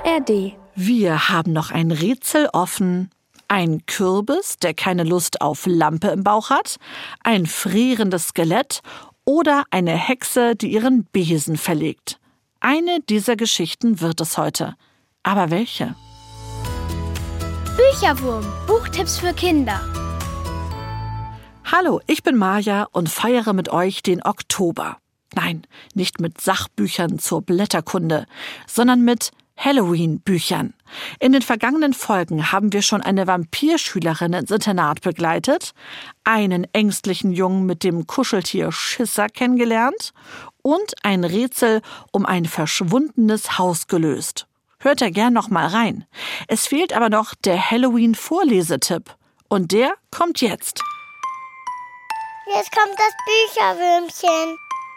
ARD. Wir haben noch ein Rätsel offen. Ein Kürbis, der keine Lust auf Lampe im Bauch hat, ein frierendes Skelett oder eine Hexe, die ihren Besen verlegt. Eine dieser Geschichten wird es heute. Aber welche? Bücherwurm. Buchtipps für Kinder. Hallo, ich bin Maja und feiere mit euch den Oktober. Nein, nicht mit Sachbüchern zur Blätterkunde, sondern mit Halloween-Büchern. In den vergangenen Folgen haben wir schon eine Vampirschülerin ins Internat begleitet, einen ängstlichen Jungen mit dem Kuscheltier Schisser kennengelernt und ein Rätsel um ein verschwundenes Haus gelöst. Hört da gern noch mal rein. Es fehlt aber noch der Halloween-Vorlesetipp. Und der kommt jetzt. Jetzt kommt das Bücherwürmchen.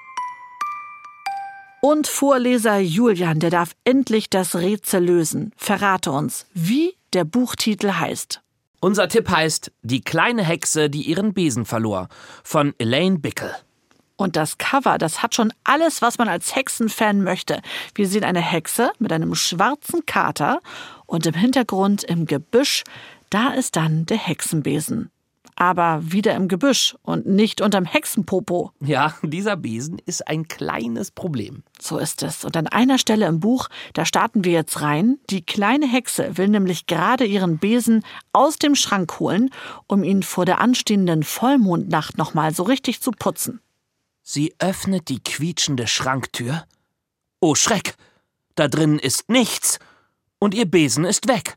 Und Vorleser Julian, der darf endlich das Rätsel lösen. Verrate uns, wie der Buchtitel heißt. Unser Tipp heißt Die kleine Hexe, die ihren Besen verlor, von Elaine Bickel. Und das Cover, das hat schon alles, was man als Hexenfan möchte. Wir sehen eine Hexe mit einem schwarzen Kater und im Hintergrund im Gebüsch, da ist dann der Hexenbesen. Aber wieder im Gebüsch und nicht unterm Hexenpopo. Ja, dieser Besen ist ein kleines Problem. So ist es. Und an einer Stelle im Buch, da starten wir jetzt rein. Die kleine Hexe will nämlich gerade ihren Besen aus dem Schrank holen, um ihn vor der anstehenden Vollmondnacht nochmal so richtig zu putzen. Sie öffnet die quietschende Schranktür. Oh Schreck, da drinnen ist nichts und ihr Besen ist weg.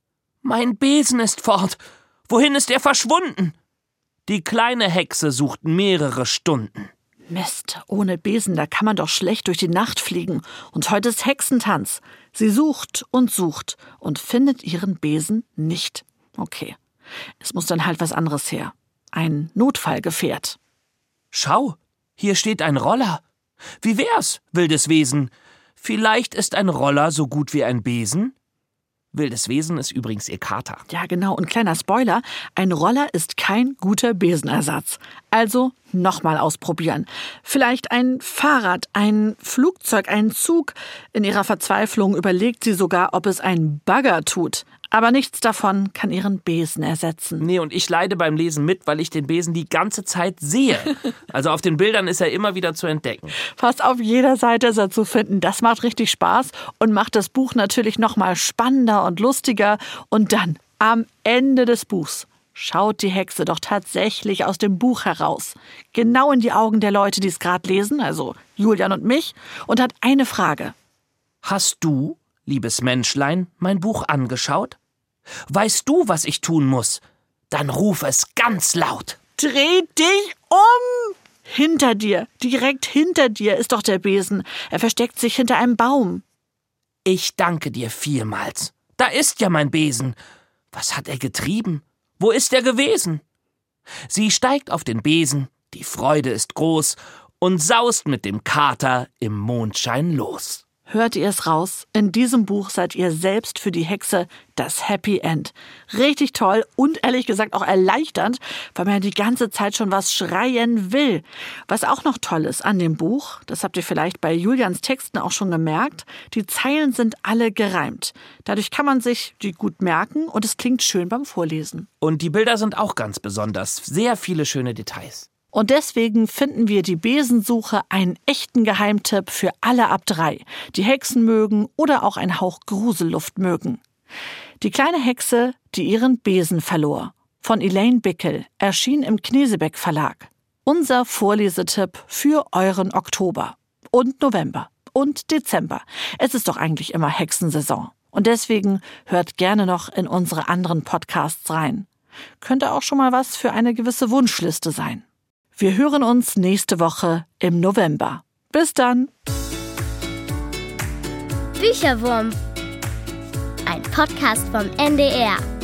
Mein Besen ist fort. Wohin ist er verschwunden? Die kleine Hexe sucht mehrere Stunden. Mist, ohne Besen, da kann man doch schlecht durch die Nacht fliegen. Und heute ist Hexentanz. Sie sucht und findet ihren Besen nicht. Okay, es muss dann halt was anderes her. Ein Notfallgefährt. Schau, hier steht ein Roller. Wie wär's, wildes Wesen? Vielleicht ist ein Roller so gut wie ein Besen? Wildes Wesen ist übrigens ihr Kater. Ja, genau. Und kleiner Spoiler, ein Roller ist kein guter Besenersatz. Also nochmal ausprobieren. Vielleicht ein Fahrrad, ein Flugzeug, ein Zug. In ihrer Verzweiflung überlegt sie sogar, ob es ein Bagger tut. Aber nichts davon kann ihren Besen ersetzen. Nee, und ich leide beim Lesen mit, weil ich den Besen die ganze Zeit sehe. Also auf den Bildern ist er immer wieder zu entdecken. Fast auf jeder Seite ist er zu finden. Das macht richtig Spaß und macht das Buch natürlich noch mal spannender und lustiger. Und dann, am Ende des Buchs, schaut die Hexe doch tatsächlich aus dem Buch heraus. Genau in die Augen der Leute, die es gerade lesen, also Julian und mich, und hat eine Frage. Hast du, liebes Menschlein, mein Buch angeschaut? Weißt du, was ich tun muss? Dann ruf es ganz laut. Dreh dich um! Hinter dir, direkt hinter dir ist doch der Besen. Er versteckt sich hinter einem Baum. Ich danke dir vielmals. Da ist ja mein Besen. Was hat er getrieben? Wo ist er gewesen? Sie steigt auf den Besen, die Freude ist groß und saust mit dem Kater im Mondschein los. Hört ihr es raus? In diesem Buch seid ihr selbst für die Hexe das Happy End. Richtig toll und ehrlich gesagt auch erleichternd, weil man die ganze Zeit schon was schreien will. Was auch noch toll ist an dem Buch, das habt ihr vielleicht bei Julians Texten auch schon gemerkt, die Zeilen sind alle gereimt. Dadurch kann man sich die gut merken und es klingt schön beim Vorlesen. Und die Bilder sind auch ganz besonders. Sehr viele schöne Details. Und deswegen finden wir die Besensuche einen echten Geheimtipp für alle ab 3, die Hexen mögen oder auch ein Hauch Gruselluft mögen. Die kleine Hexe, die ihren Besen verlor, von Elaine Bickel, erschien im Knesebeck Verlag. Unser Vorlesetipp für euren Oktober und November und Dezember. Es ist doch eigentlich immer Hexensaison. Und deswegen hört gerne noch in unsere anderen Podcasts rein. Könnte auch schon mal was für eine gewisse Wunschliste sein. Wir hören uns nächste Woche im November. Bis dann! Bücherwurm. Ein Podcast vom NDR.